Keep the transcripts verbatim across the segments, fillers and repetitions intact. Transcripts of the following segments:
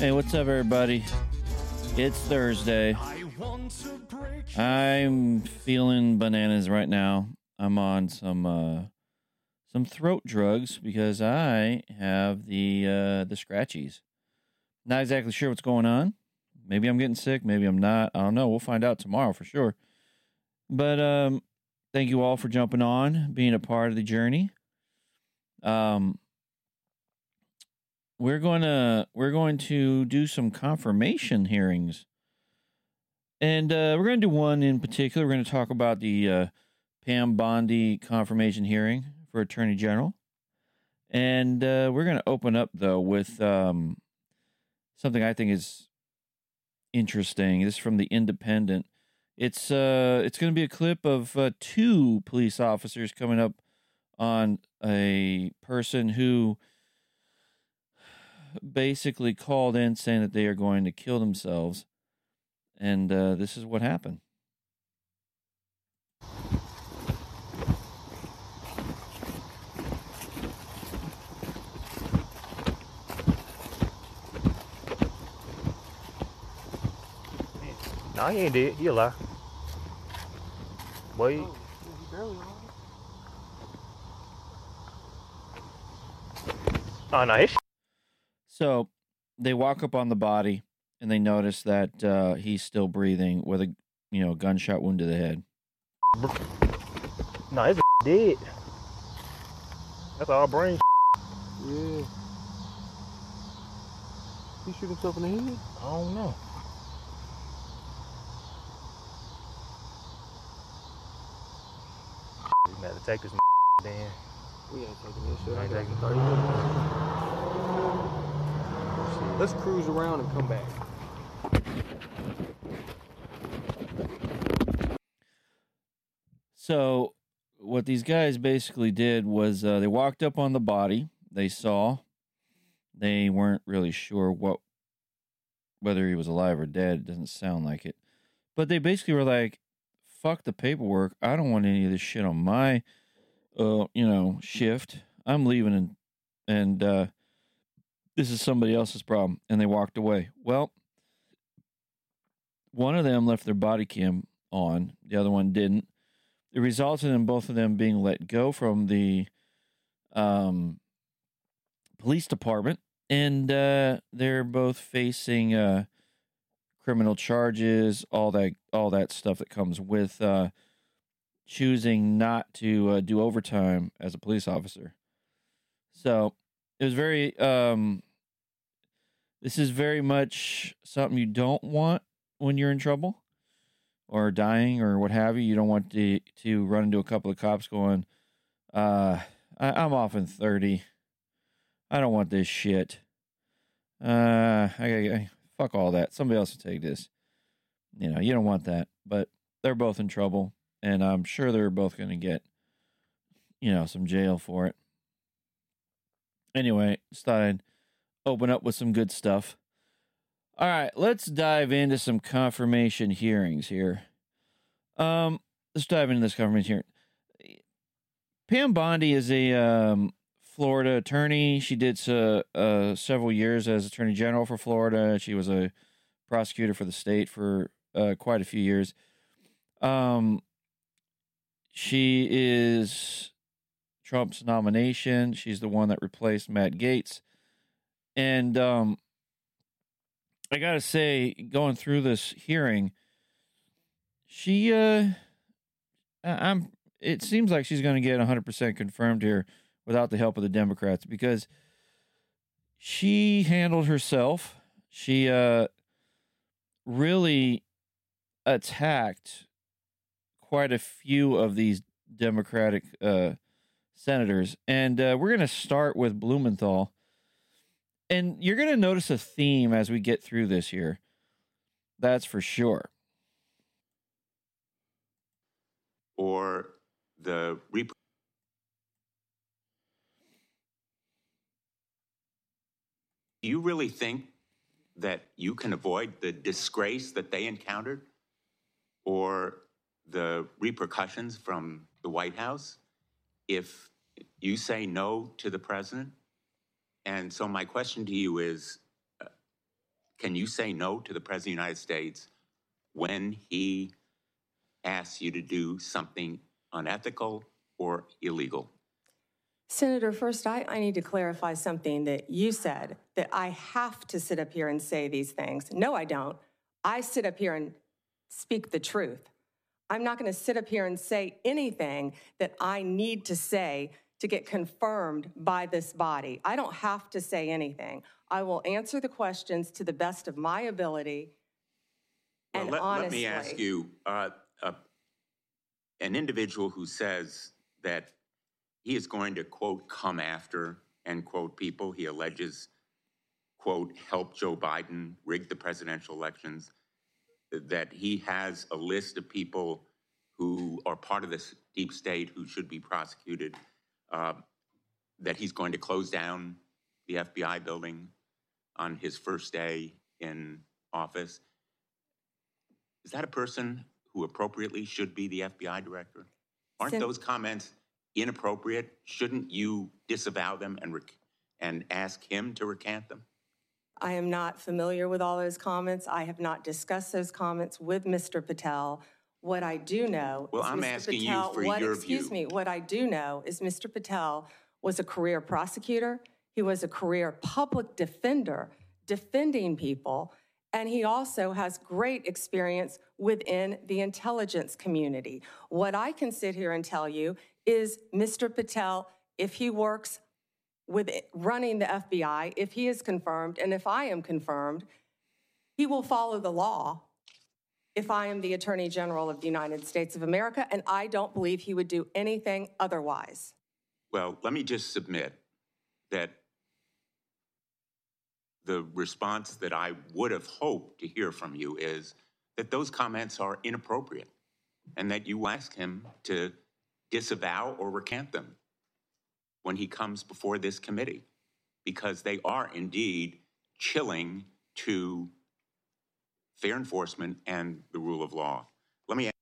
Hey, what's up, everybody? It's Thursday. I'm feeling bananas right now. I'm on some uh, some throat drugs because I have the uh, the scratchies. Not exactly sure what's going on. Maybe I'm getting sick. Maybe I'm not. I don't know. We'll find out tomorrow for sure. But um, thank you all for jumping on, being a part of the journey. Um, we're going to we're going to do some confirmation hearings. And uh, we're going to do one in particular. We're going to talk about the uh, Pam Bondi confirmation hearing for Attorney General. And uh, we're going to open up, though, with um, something I think is interesting. This is from The Independent. It's uh, it's going to be a clip of uh, two police officers coming up on a person who basically called in saying that they are going to kill themselves. And uh, this is what happened. No, he ain't dead. He alive. Wait. Oh, he barely alive. Oh, no, his So they walk up on the body and they notice that uh, he's still breathing with a you know gunshot wound to the head. No, his dead. That's all brain. Yeah. He shoot himself in the head? I don't know. We better take this then. We ain't taking this shit. I Ain't got taking thirty minutes. Let's cruise around and come back. So what these guys basically did was uh, they walked up on the body. They saw. They weren't really sure what whether he was alive or dead. It doesn't sound like it. But they basically were like, fuck the paperwork. I don't want any of this shit on my uh, you know, shift. I'm leaving and and uh this is somebody else's problem. And they walked away. Well, one of them left their body cam on. The other one didn't. It resulted in both of them being let go from the um, police department. And uh, they're both facing uh, criminal charges, all that all that stuff that comes with uh, choosing not to uh, do overtime as a police officer. So it was very, um, this is very much something you don't want when you're in trouble or dying or what have you. You don't want to, to run into a couple of cops going, uh, I, I'm off in thirty. I don't want this shit. Uh, I, I, fuck all that. Somebody else will take this. You know, you don't want that. But they're both in trouble, and I'm sure they're both going to get, you know, some jail for it. Anyway, just thought I'd open up with some good stuff. All right, let's dive into some confirmation hearings here. Um, let's dive into this confirmation hearing. Pam Bondi is a um, Florida attorney. She did uh, uh, several years as Attorney General for Florida. She was a prosecutor for the state for uh, quite a few years. Um, she is Trump's nomination. She's the one that replaced Matt Gaetz. And um, I got to say, going through this hearing, she, uh, I'm, it seems like she's going to get one hundred percent confirmed here without the help of the Democrats because she handled herself. She, uh, really attacked quite a few of these Democratic, uh, senators. And, uh, we're going to start with Blumenthal. And you're going to notice a theme as we get through this here. That's for sure. Or the rep- Do you really think that you can avoid the disgrace that they encountered or the repercussions from the White House if you say no to the president? And so my question to you is, uh, can you say no to the President of the United States when he asks you to do something unethical or illegal? Senator, first, I, I need to clarify something that you said, that I have to sit up here and say these things. No, I don't. I sit up here and speak the truth. I'm not going to sit up here and say anything that I need to say to get confirmed by this body. I don't have to say anything. I will answer the questions to the best of my ability and well, let, honestly. Let me ask you, uh, uh, an individual who says that he is going to, quote, come after, end quote, people he alleges, quote, help Joe Biden rig the presidential elections, that he has a list of people who are part of this deep state who should be prosecuted, uh, that he's going to close down the F B I building on his first day in office. Is that a person who appropriately should be the F B I director? Aren't Sen- those comments inappropriate? Shouldn't you disavow them and rec- and ask him to recant them? I am not familiar with all those comments. I have not discussed those comments with Mister Patel. What I do know well, is I'm Mister asking Patel, you for what, your excuse view. me, what I do know is Mister Patel was a career prosecutor. He was a career public defender defending people. And he also has great experience within the intelligence community. What I can sit here and tell you is Mister Patel, if he works with running the F B I, if he is confirmed, and if I am confirmed, he will follow the law if I am the Attorney General of the United States of America, and I don't believe he would do anything otherwise. Well, let me just submit that the response that I would have hoped to hear from you is that those comments are inappropriate and that you ask him to disavow or recant them when he comes before this committee, because they are indeed chilling to fair enforcement and the rule of law. Let me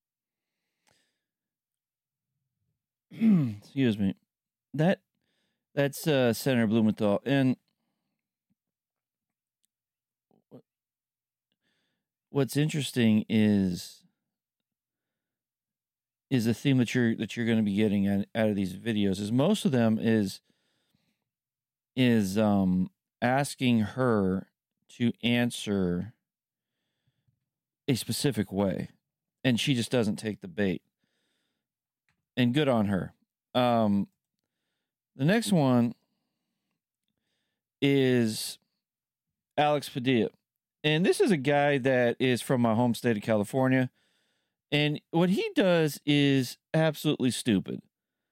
Excuse me. That that's uh, Senator Blumenthal, and what's interesting is is the theme that you're that you're going to be getting out, out of these videos is most of them is is um asking her to answer a specific way, and she just doesn't take the bait. And good on her. Um, the next one is Alex Padilla. And this is a guy that is from my home state of California. And what he does is absolutely stupid.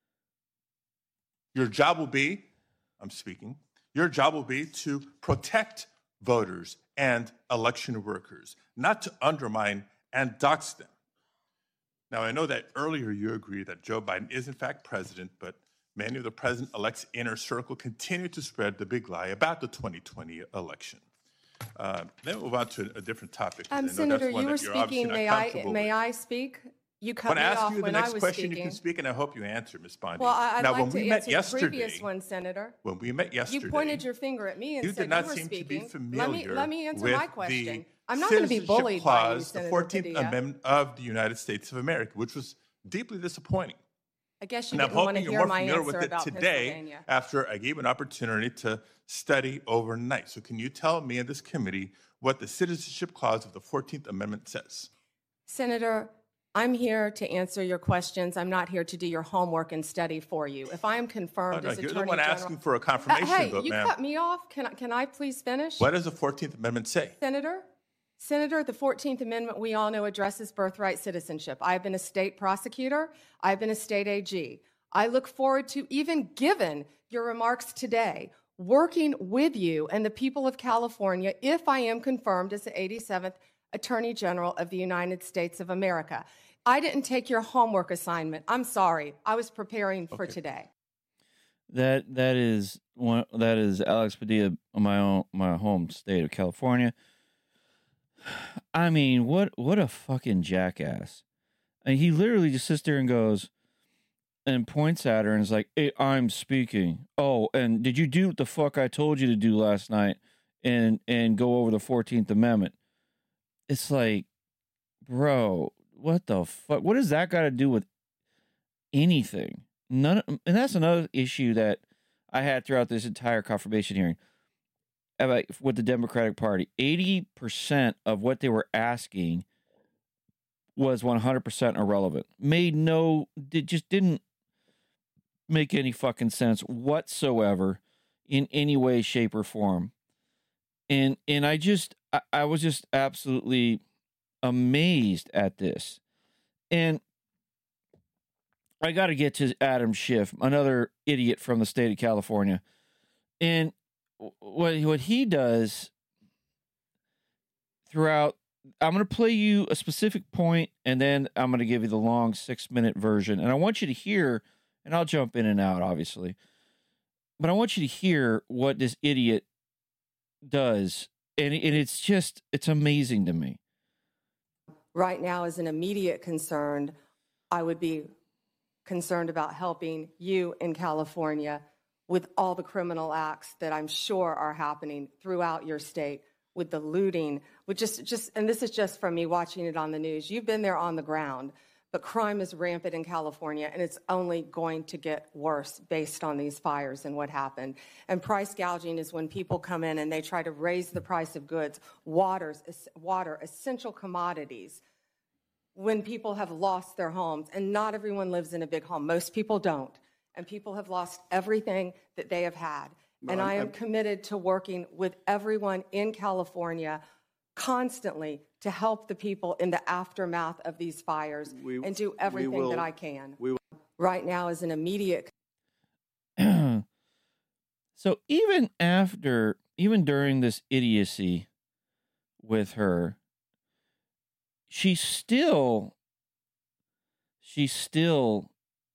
Your job will be, I'm speaking, your job will be to protect voters and election workers, not to undermine and dox them. Now, I know that earlier you agreed that Joe Biden is in fact president, but many of the president-elect's inner circle continue to spread the big lie about the twenty twenty election. Uh, then we'll move on to a different topic. Um, I know Senator, that's one you were that you're obviously speaking. not May I? comfortable May with. I speak? You cut When me I ask off you the when next I was question, speaking. you can speak, and I hope you answer, Miz Bondi. Well, I, I'd now, like when to we answer met yesterday, the previous one, Senator. when we met yesterday, You pointed your finger at me and you said did not you were seem speaking. to be familiar let me let me answer with my question. the I'm not going to be Citizenship bullied by you, Clause, the Senator fourteenth Padilla. Amendment of the United States of America, which was deeply disappointing. I guess you And I'm didn't want to hoping you're hear more my familiar answer with it about today Pennsylvania. after I gave an opportunity to study overnight. So can you tell me and this committee what the Citizenship Clause of the fourteenth Amendment says? Senator, I'm here to answer your questions. I'm not here to do your homework and study for you. If I am confirmed Oh, no, as you're Attorney the one General, asking for a Uh, confirmation hey, vote, you ma'am. cut me off. Can I, can I please finish? What does the fourteenth Amendment say? Senator, Senator, the fourteenth Amendment, we all know, addresses birthright citizenship. I've been a state prosecutor. I've been a state A G. I look forward to, even given your remarks today, working with you and the people of California if I am confirmed as the eighty-seventh Attorney General of the United States of America. I didn't take your homework assignment. I'm sorry. I was preparing for Okay. today. That that is one that is Alex Padilla, my own my home state of California. I mean, what what a fucking jackass! And he literally just sits there and goes and points at her and is like, "Hey, I'm speaking. Oh, and did you do what the fuck I told you to do last night? and and go over the fourteenth Amendment. It's like, bro, what the fuck? What does that got to do with anything? None, and that's another issue that I had throughout this entire confirmation hearing about with the Democratic Party. eighty percent of what they were asking was one hundred percent irrelevant. Made no, did, just didn't make any fucking sense whatsoever in any way, shape, or form. And and I just, I, I was just absolutely amazed at this. And I got to get to Adam Schiff, another idiot from the state of California. And what what he does throughout, I'm going to play you a specific point, and then I'm going to give you the long six-minute version. And I want you to hear, and I'll jump in and out, obviously, but I want you to hear what this idiot does. And, and it's just, it's amazing to me. Right now, as an immediate concern, I would be concerned about helping you in California with all the criminal acts that I'm sure are happening throughout your state, with the looting, with just, just, and this is just from me watching it on the news. You've been there on the ground, but crime is rampant in California, and it's only going to get worse based on these fires and what happened. And price gouging is when people come in and they try to raise the price of goods, waters, water, essential commodities, when people have lost their homes. And not everyone lives in a big home. Most people don't. And people have lost everything that they have had. Well, and I am I'm- committed to working with everyone in California constantly to help the people in the aftermath of these fires We- and do everything will- that I can. we will- Right now is an immediate. So even after, even during this idiocy with her, she still, she still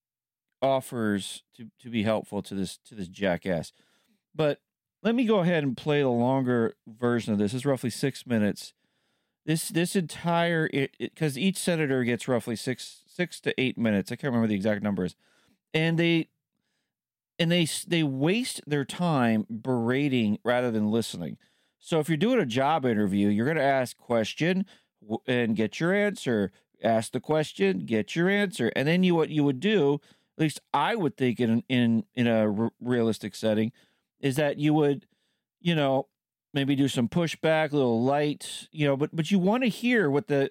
offers to, to be helpful to this, to this jackass. But let me go ahead and play the longer version of this. It's roughly six minutes. This, this entire, because each senator gets roughly six, six to eight minutes. I can't remember the exact numbers. And they, and they, they waste their time berating rather than listening. So if you're doing a job interview, you're going to ask question and get your answer. Ask the question, get your answer, and then you what you would do, at least I would think in in in a r- realistic setting, is that you would, you know, maybe do some pushback, a little light, you know, but but you want to hear what the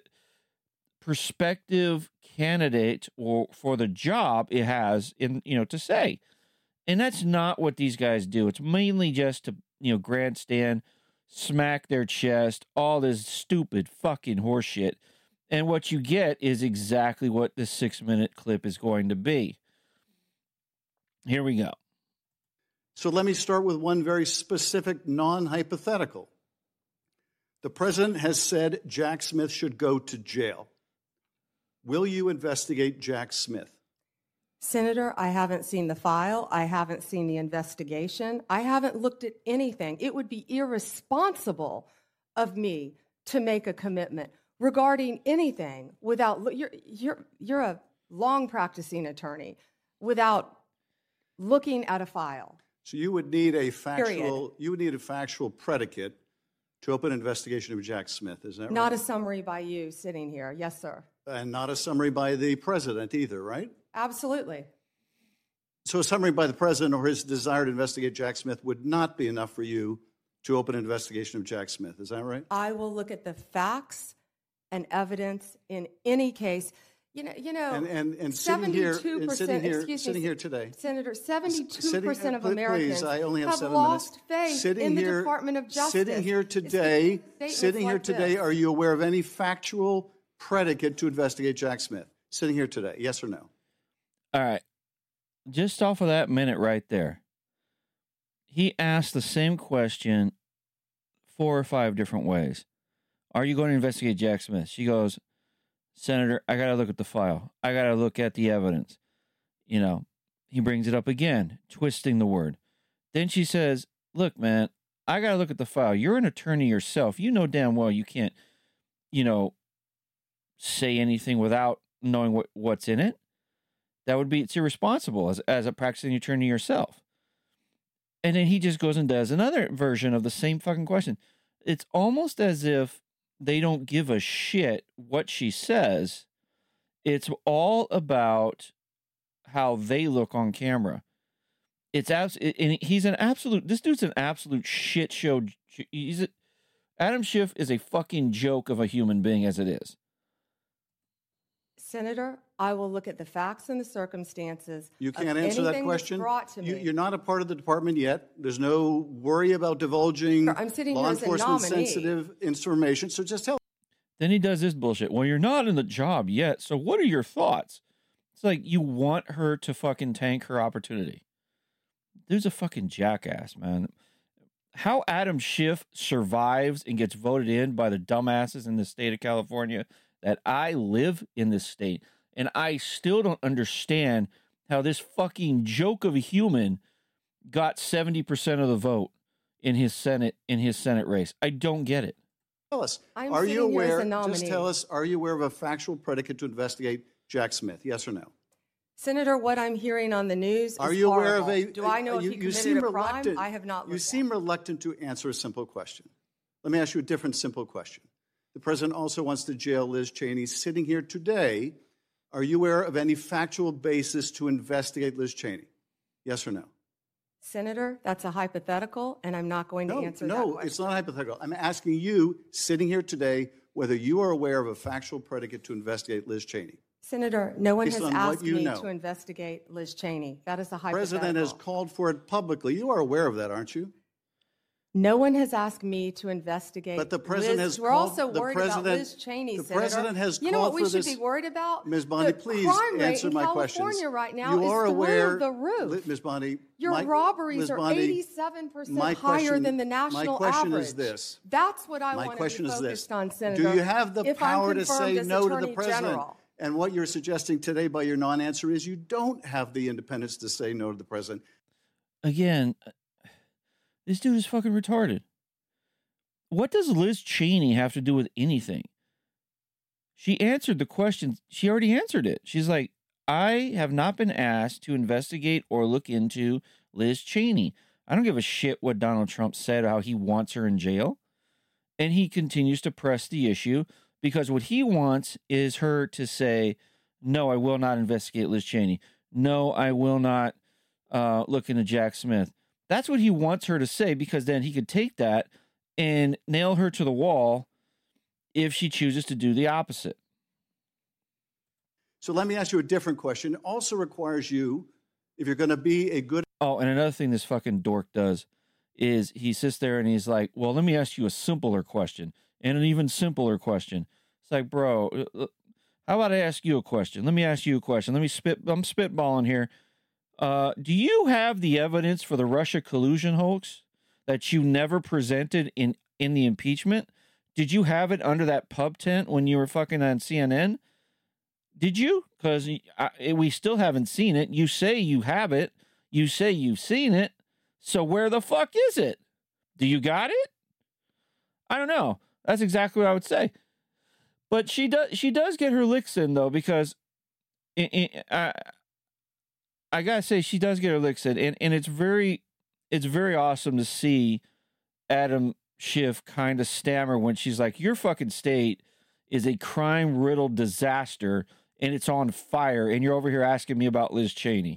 prospective candidate or for the job it has in you know to say, and that's not what these guys do. It's mainly just to you know grandstand, smack their chest, all this stupid fucking horseshit. And what you get is exactly what this six-minute clip is going to be. Here we go. So let me start with one very specific non-hypothetical. The president has said Jack Smith should go to jail. Will you investigate Jack Smith? Senator, I haven't seen the file. I haven't seen the investigation. I haven't looked at anything. It would be irresponsible of me to make a commitment regarding anything without, you're, you're, you're a long practicing attorney, without looking at a file. So you would need a factual, Period. you would need a factual predicate to open an investigation of Jack Smith, is that Not right? a summary by you sitting here. Yes, sir. And not a summary by the president either, right? Absolutely. So a summary by the president or his desire to investigate Jack Smith would not be enough for you to open an investigation of Jack Smith, is that right? I will look at the facts and evidence in any case. You know, you know, And, and, and sitting here, and sitting here, excuse sitting me, here today. Senator, seventy-two Sitting- percent of please, Americans I only have, have seven lost minutes. faith Sitting in the here, Department of Justice. Sitting here It's today, statements sitting here like today, this. are you aware of any factual predicate to investigate Jack Smith? Sitting here today, yes or no? All right. Just off of that minute right there, he asked the same question four or five different ways. Are you going to investigate Jack Smith? She goes, Senator, I got to look at the file. I got to look at the evidence. You know, he brings it up again, twisting the word. Then she says, look, man, I got to look at the file. You're an attorney yourself. You know damn well you can't, you know, say anything without knowing what, what's in it. That would be, it's irresponsible as, as a practicing attorney yourself. And then he just goes and does another version of the same fucking question. It's almost as if they don't give a shit what she says. It's all about how they look on camera. It's abs- and he's an absolute, this dude's an absolute shit show. He's a, Adam Schiff is a fucking joke of a human being as it is. Senator, I will look at the facts and the circumstances. You of can't answer that anything that's question. brought to You, me. you're not a part of the department yet. There's no worry about divulging Sir, I'm sitting law here as a enforcement nominee. sensitive information. So just tell. Then he does this bullshit. Well, you're not in the job yet, so what are your thoughts? It's like you want her to fucking tank her opportunity. Dude's a fucking jackass, man. How Adam Schiff survives and gets voted in by the dumbasses in the state of California, that I live in this state, and I still don't understand how this fucking joke of a human got seventy percent of the vote in his Senate in his Senate race. I don't get it. Tell us. I'm Are you sitting here as aware? a nominee. Just tell us. Are you aware of a factual predicate to investigate Jack Smith? Yes or no? Senator, what I'm hearing on the news Are is you aware horrible. of a? Do I know you, if he you committed seem a crime? reluctant. I have not You looked seem at. reluctant to answer a simple question. Let me ask you a different simple question. The president also wants to jail Liz Cheney. Sitting here today, are you aware of any factual basis to investigate Liz Cheney? Yes or no? Senator, that's a hypothetical, and I'm not going to No, answer that no, question. it's not hypothetical. I'm asking you, sitting here today, whether you are aware of a factual predicate to investigate Liz Cheney. Senator, no one Based has on what asked you me know. to investigate Liz Cheney. That is a The hypothetical. president has called for it publicly. You are aware of that, aren't you? No one has asked me to investigate. But the president Liz. has We're called- also the worried about president- Liz Cheney, the Senator. president has You know what called we for should this- be worried about? Miz Bondi, the please crime rate answer in my California questions. right now You is are through aware, the roof. Li- Miz Bondi, Your my- robberies Miz are Bondi, eighty-seven percent my higher question- than the national my question average. is this. That's what I My want to question be is focused this. on, Senator. Do you have the if I'm power to confirmed say as no to the Attorney president? General. And what you're suggesting today by your non-answer is you don't have the independence to say no to the president. Again, this dude is fucking retarded. What does Liz Cheney have to do with anything? She answered the question. She already answered it. She's like, I have not been asked to investigate or look into Liz Cheney. I don't give a shit what Donald Trump said, how he wants her in jail. And he continues to press the issue because what he wants is her to say, no, I will not investigate Liz Cheney. No, I will not uh, look into Jack Smith. That's what he wants her to say, because then he could take that and nail her to the wall if she chooses to do the opposite. So let me ask you a different question. It also requires you, if you're going to be a good Oh, and another thing this fucking dork does is he sits there and he's like, well, let me ask you a simpler question and an even simpler question. It's like, bro, how about I ask you a question? Let me ask you a question. Let me spit. I'm spitballing here. Uh, do you have the evidence for the Russia collusion hoax that you never presented in, in the impeachment? Did you have it under that pub tent when you were fucking on C N N? Did you? Because we still haven't seen it. You say you have it. You say you've seen it. So where the fuck is it? Do you got it? I don't know. That's exactly what I would say. But she does. She does get her licks in though, because it, it, I, I gotta say she does get her licks in, and, and it's very, it's very awesome to see Adam Schiff kind of stammer when she's like, "Your fucking state is a crime-riddled disaster, and it's on fire, and you're over here asking me about Liz Cheney."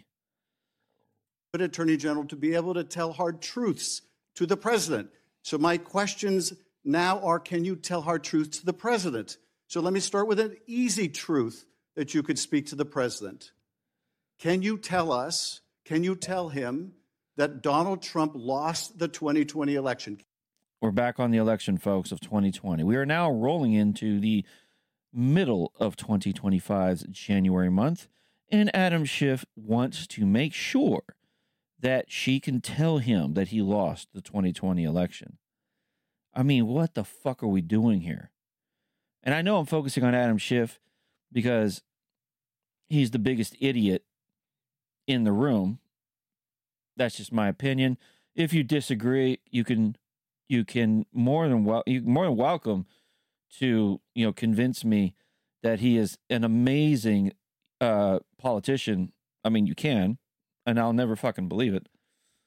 attorney general to be able to tell hard truths to the president. So my questions now are, can you tell hard truths to the president? So let me start with an easy truth that you could speak to the president. Can you tell us, can you tell him that Donald Trump lost the twenty twenty election? We're back on the election, folks, of twenty twenty. We are now rolling into the middle of twenty twenty-five's January month, and Adam Schiff wants to make sure that she can tell him that he lost the twenty twenty election. I mean, what the fuck are we doing here? And I know I'm focusing on Adam Schiff because he's the biggest idiot in the room. That's just my opinion. If you disagree, you can you can more than well you more than welcome to, you know, convince me that he is an amazing uh, politician. I mean, you can, and I'll never fucking believe it.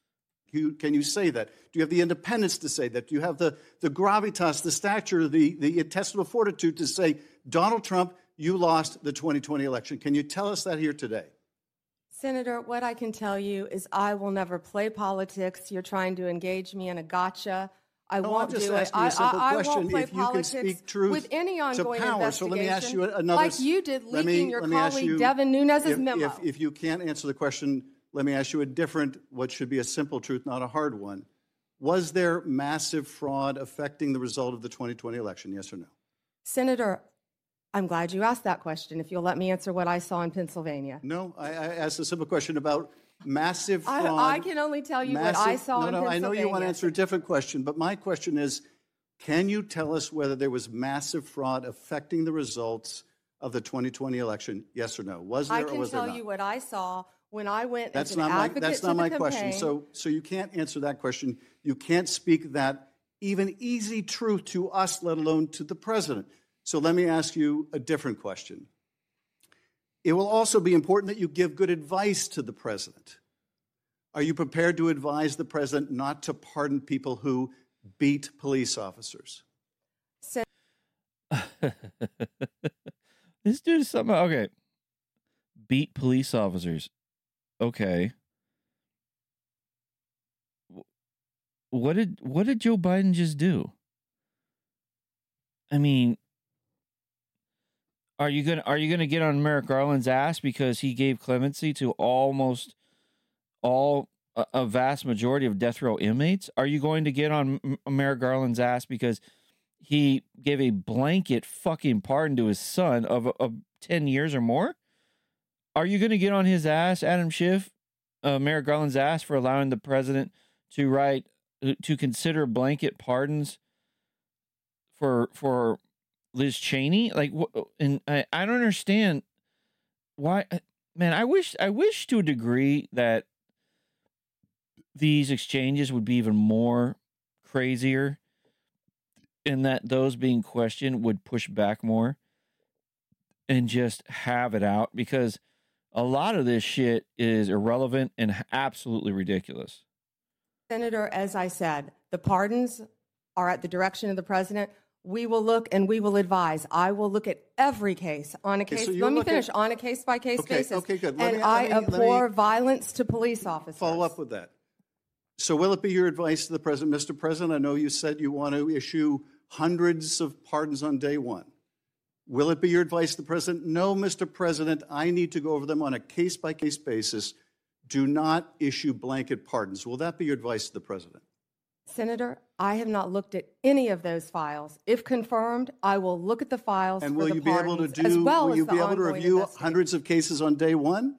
you, can you say that? Do you have the independence to say that? Do you have the, the gravitas, the stature, the, the intestinal fortitude to say, Donald Trump, you lost the twenty twenty election? Can you tell us that here today? Senator, what I can tell you is I will never play politics. You're trying to engage me in a gotcha. I No, won't I'm just do it. asking you I, a simple I, I question. won't play If you can politics speak truth with any to ongoing power. investigation, So let me ask you another. like you did let leaking me- your let me ask colleague you- Devin Nunes's if, memo. If, if you can't answer the question, let me ask you a different, what should be a simple truth, not a hard one. Was there massive fraud affecting the result of the twenty twenty election, yes or no? Senator, I'm glad you asked that question, if you'll let me answer what I saw in Pennsylvania. No, I, I asked a simple question about massive fraud. I, I can only tell you what I massive- saw no, in no, Pennsylvania. I know you want to answer a different question, but my question is, can you tell us whether there was massive fraud affecting the results of the twenty twenty election, yes or no? Was there I or can was there tell not? you what I saw when I went That's as an not my, advocate that's to not the my campaign. question. So, so you can't answer that question. You can't speak that even easy truth to us, let alone to the president. So let me ask you a different question. It will also be important that you give good advice to the president. Are you prepared to advise the president not to pardon people who beat police officers? This dude is something. Okay. Beat police officers. Okay. What did what did Joe Biden just do? I mean, are you gonna are you gonna get on Merrick Garland's ass because he gave clemency to almost all a, a vast majority of death row inmates? Are you going to get on M- Merrick Garland's ass because he gave a blanket fucking pardon to his son of, of ten years or more? Are you going to get on his ass, Adam Schiff, uh, Merrick Garland's ass, for allowing the president to write, to consider blanket pardons for for Liz Cheney? Like, and I, I don't understand why, man, I wish, I wish to a degree that these exchanges would be even more crazier, and that those being questioned would push back more and just have it out, because a lot of this shit is irrelevant and absolutely ridiculous. Senator, as I said, the pardons are at the direction of the president. We will look and we will advise. I will look at every case on a case. so you'll let me look finish at- on a case by case Okay, basis. okay, good. Let And me- I let me- let abhor me violence to police officers. Follow up with that. So will it be your advice to the president, Mister President? I know you said you want to issue hundreds of pardons on day one. Will it be your advice to the president? No, Mister President, I need to go over them on a case-by-case basis. Do not issue blanket pardons. Will that be your advice to the president? Senator, I have not looked at any of those files. If confirmed, I will look at the files And for will the you be able to pardons, do? as well will as you the be able to ongoing review investigation. hundreds of cases on day one?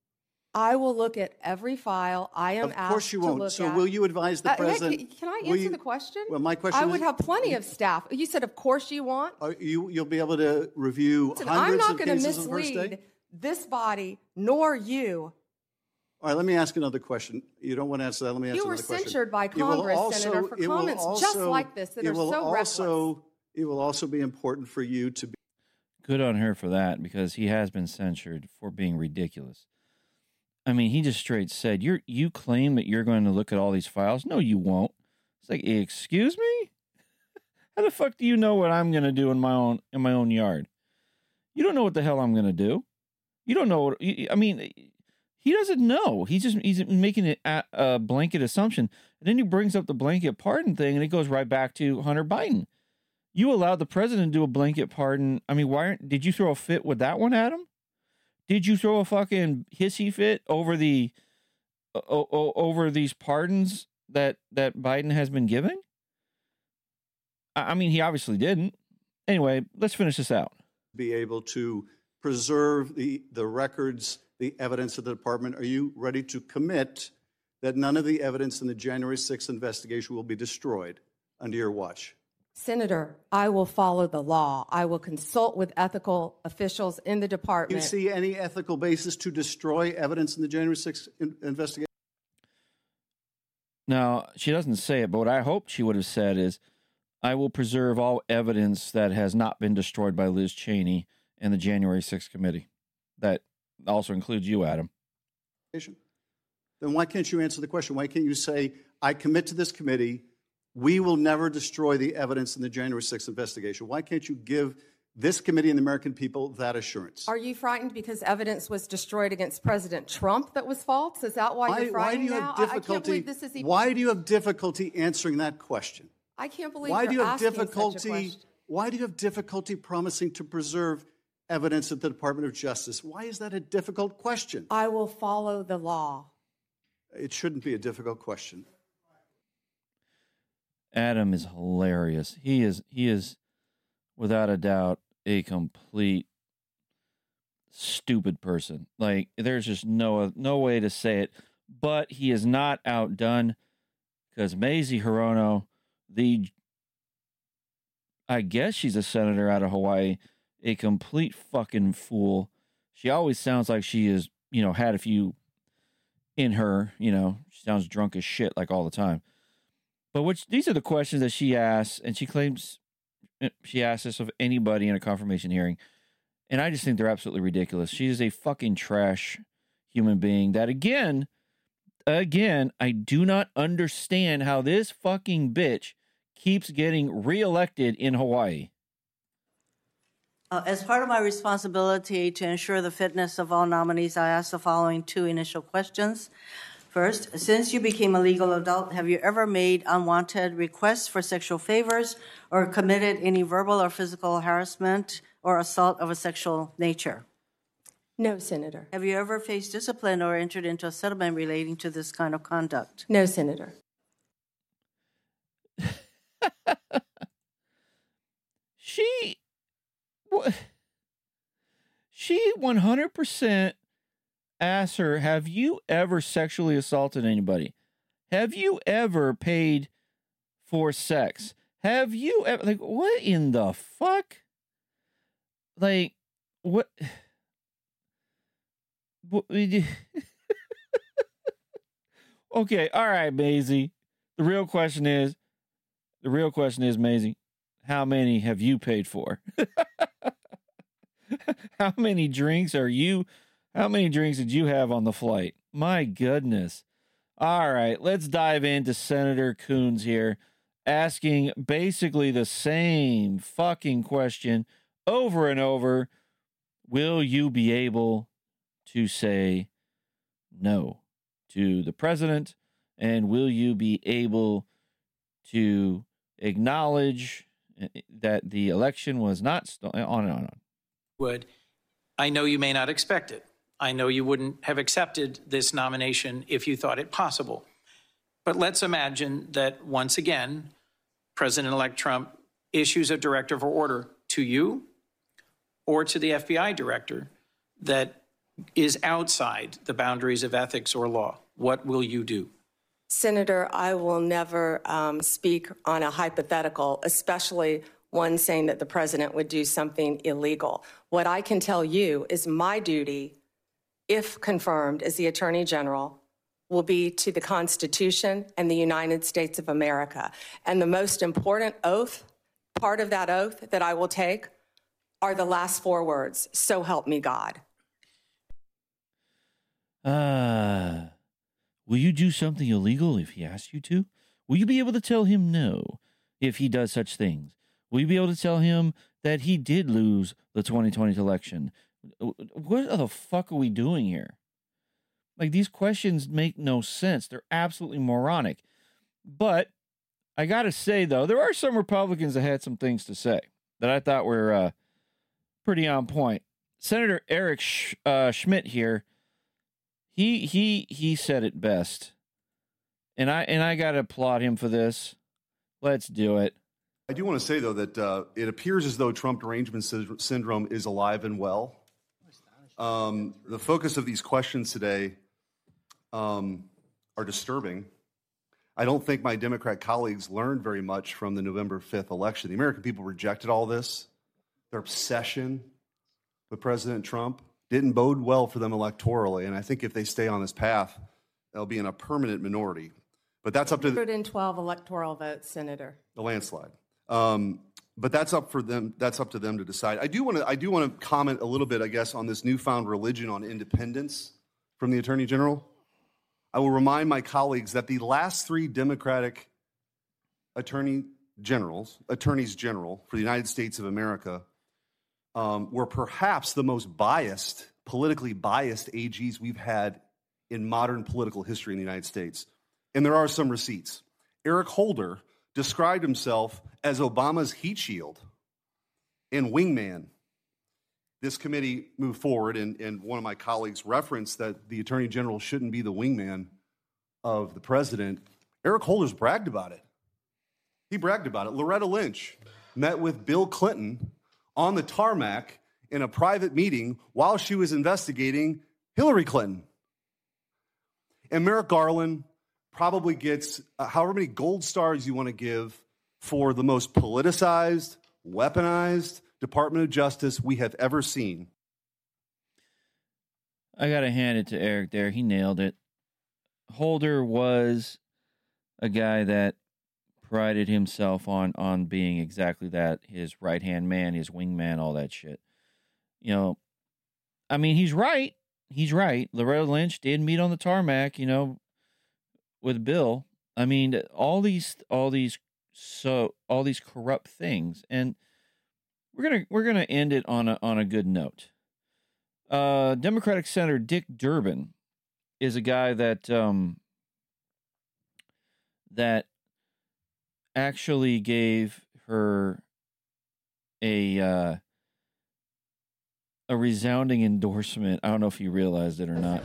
I will look at every file I am Of asked course you to won't. look So at. will you advise the Uh, Nick, president? can I will answer you- the question? Well, my question I would is- have plenty of staff. You said, of course you want. Are you, you'll be able to review Listen, I'm hundreds not of going to cases on the first day? mislead this body nor you. All right, let me ask another question. You don't want to answer that. Let me answer You were another question. censured by It will Congress, also- Senator, for it will comments just also- like this that it are will so also, It will also be important for you to be. Good on her for that, because he has been censured for being ridiculous. I mean, he just straight said, "You're you claim that you're going to look at all these files. No, you won't." It's like, excuse me? How the fuck do you know what I'm going to do in my own in my own yard? You don't know what the hell I'm going to do. You don't know what, I mean, he doesn't know. He's just he's making it a, a blanket assumption. And then he brings up the blanket pardon thing, and it goes right back to Hunter Biden. You allowed the president to do a blanket pardon. I mean, why aren't, did you throw a fit with that one, Adam? Did you throw a fucking hissy fit over the uh, over these pardons that that Biden has been giving? I mean, he obviously didn't. Anyway, let's finish this out. Be able to preserve the, the records, the evidence of the department. Are you ready to commit that none of the evidence in the January sixth investigation will be destroyed under your watch? Senator, I will follow the law. I will consult with ethical officials in the Do you department. see any ethical basis to destroy evidence in the January sixth in- investigation? Now, she doesn't say it, but what I hope she would have said is, I will preserve all evidence that has not been destroyed by Liz Cheney and the January sixth committee. That also includes you, Adam. then why can't you answer the question? Why can't you say, I commit to this committee, we will never destroy the evidence in the January sixth investigation? Why can't you give this committee and the American people that assurance? Are you frightened because evidence was destroyed against President Trump that was false? Is that why, Why, you're why frightened do you now? have I- I can't difficulty? believe this is even, Why do you have difficulty answering that question? I can't believe Why you're do you have asking such a difficulty? question. Why do you have difficulty promising to preserve evidence at the Department of Justice? Why is that a difficult question? I will follow the law. It shouldn't be a difficult question. Adam is hilarious. He is he is without a doubt a complete stupid person. Like there's just no no way to say it. But he is not outdone because Mazie Hirono, the I guess she's a senator out of Hawaii, a complete fucking fool. She always sounds like she is, you know, had a few in her, you know, she sounds drunk as shit like all the time. But which these are the questions that she asks, and she claims she asks this of anybody in a confirmation hearing. And I just think they're absolutely ridiculous. She is a fucking trash human being that, again, again, I do not understand how this fucking bitch keeps getting reelected in Hawaii. Uh, as part of my responsibility to ensure the fitness of all nominees, I ask the following two initial questions. First, since you became a legal adult, have you ever made unwanted requests for sexual favors or committed any verbal or physical harassment or assault of a sexual nature? No, Senator. Have you ever faced discipline or entered into a settlement relating to this kind of conduct? No, Senator. She, she one hundred percent asked her, have you ever sexually assaulted anybody? Have you ever paid for sex? Have you ever, like, what in the fuck? Like, what? what okay, all right, Mazie. The real question is, the real question is, Mazie, how many have you paid for? How many drinks are you, how many drinks did you have on the flight? My goodness. All right, let's dive into Senator Coons here, asking basically the same fucking question over and over. Will you be able to say no to the president? And will you be able to acknowledge that the election was not st- on and on and on? Would. I know you may not expect it. I know you wouldn't have accepted this nomination if you thought it possible. But let's imagine that once again, President-elect Trump issues a directive or order to you or to the F B I director that is outside the boundaries of ethics or law. What will you do? Senator, I will never um, speak on a hypothetical, especially one saying that the president would do something illegal. What I can tell you is my duty, if confirmed as the Attorney General, will be to the Constitution and the United States of America. And the most important oath, part of that oath that I will take, are the last four words, so help me God. Uh, will you do something illegal if he asks you to? Will you be able to tell him no if he does such things? Will you be able to tell him that he did lose the twenty twenty election? What the fuck are we doing here? Like, these questions make no sense. They're absolutely moronic. But I got to say, though, there are some Republicans that had some things to say that I thought were uh, pretty on point. Senator Eric Sch- uh, Schmidt here, he he he said it best. And I and I got to applaud him for this. Let's do it. I do want to say, though, that uh, it appears as though Trump derangement sy- syndrome is alive and well. Um, the focus of these questions today um, are disturbing. I don't think my Democrat colleagues learned very much from the November fifth election. The American people rejected all this. Their obsession with President Trump didn't bode well for them electorally, and I think if they stay on this path, they'll be in a permanent minority. But that's up to the, one hundred twelve electoral votes, Senator. the landslide. Um, but that's up for them. That's up to them to decide. I do want to. I do want to comment a little bit, I guess, on this newfound religion on independence from the Attorney General. I will remind my colleagues that the last three Democratic attorney generals, attorneys general for the United States of America, um, were perhaps the most biased, politically biased A Gs we've had in modern political history in the United States. And there are some receipts. Eric Holder described himself as Obama's heat shield and wingman. This committee moved forward, and, and one of my colleagues referenced that the Attorney General shouldn't be the wingman of the president. Eric Holder's bragged about it. He bragged about it. Loretta Lynch met with Bill Clinton on the tarmac in a private meeting while she was investigating Hillary Clinton. And Merrick Garland probably gets uh, however many gold stars you want to give for the most politicized, weaponized Department of Justice we have ever seen. I got to hand it to Eric there. He nailed it. Holder was a guy that prided himself on on being exactly that, his right-hand man, his wingman, all that shit. You know, I mean, he's right. He's right. Loretta Lynch did meet on the tarmac, you know, with Bill. I mean, all these, all these, so all these corrupt things, and we're gonna we're gonna end it on a on a good note. Uh, Democratic Senator Dick Durbin is a guy that um, that actually gave her a uh, a resounding endorsement. I don't know if you realized it or not.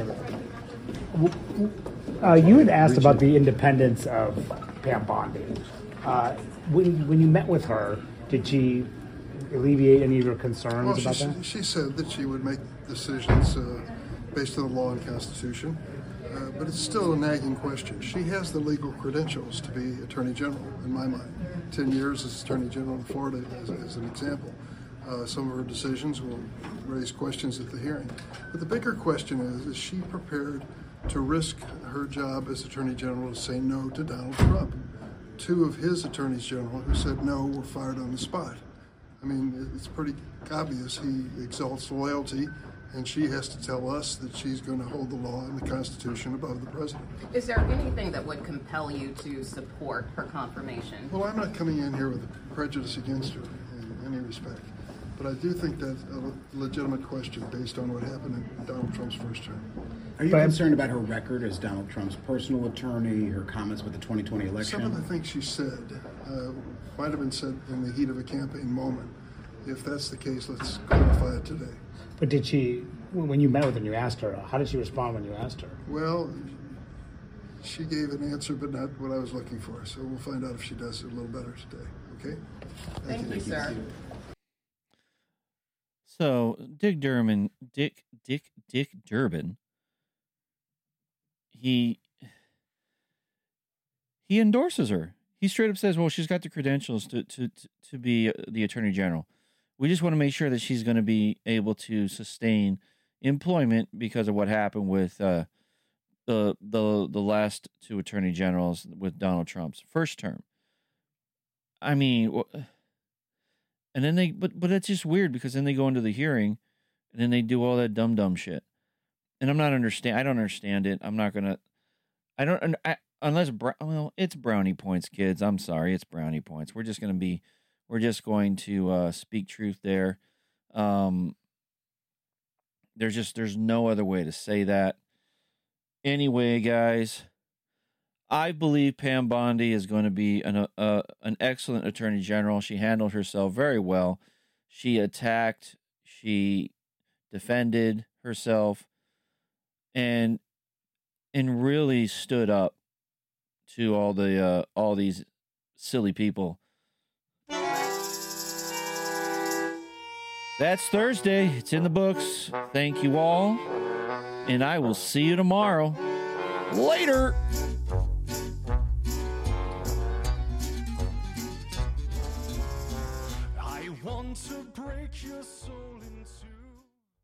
Uh, you had asked about the independence of Pam Bondi. Uh, when when you met with her, did she alleviate any of your concerns well, about she, that? She said that she would make decisions uh, based on the law and Constitution, uh, but it's still a nagging question. She has the legal credentials to be Attorney General, in my mind. Ten years as Attorney General in Florida, as, as an example. Uh, some of her decisions will raise questions at the hearing. But the bigger question is, is she prepared to risk her job as Attorney General to say no to Donald Trump? Two of his attorneys general who said no were fired on the spot. I mean, it's pretty obvious he exalts loyalty, and she has to tell us that she's going to hold the law and the Constitution above the president. Is there anything that would compel you to support her confirmation? Well, I'm not coming in here with a prejudice against her in any respect, but I do think that's a legitimate question based on what happened in Donald Trump's first term. Are you concerned about her record as Donald Trump's personal attorney, her comments with the twenty twenty election? Some of the things she said uh, might have been said in the heat of a campaign moment. If that's the case, let's clarify it today. But did she, when you met with her and you asked her, how did she respond when you asked her? Well, she gave an answer, but not what I was looking for. So we'll find out if she does it a little better today. Okay? Thank, Thank you, you, sir. So Dick Durbin, Dick, Dick, Dick Durbin, he he endorses her. He straight up says, well, she's got the credentials to, to, to be the Attorney General. We just want to make sure that she's going to be able to sustain employment because of what happened with uh, the the the last two Attorney Generals with Donald Trump's first term. I mean, and then they, but but it's just weird because then they go into the hearing, and then they do all that dumb dumb shit, and I'm not understand. I don't understand it. I'm not gonna. I don't. I, unless well, it's brownie points, kids. I'm sorry, it's brownie points. We're just gonna be. We're just going to uh, speak truth there. Um, there's just there's no other way to say that. Anyway, guys, I believe Pam Bondi is going to be an uh, an excellent Attorney General. She handled herself very well. She attacked, she defended herself, and and really stood up to all the uh, all these silly people. That's Thursday. It's in the books. Thank you all. And I will see you tomorrow. Later. I want to break your soul.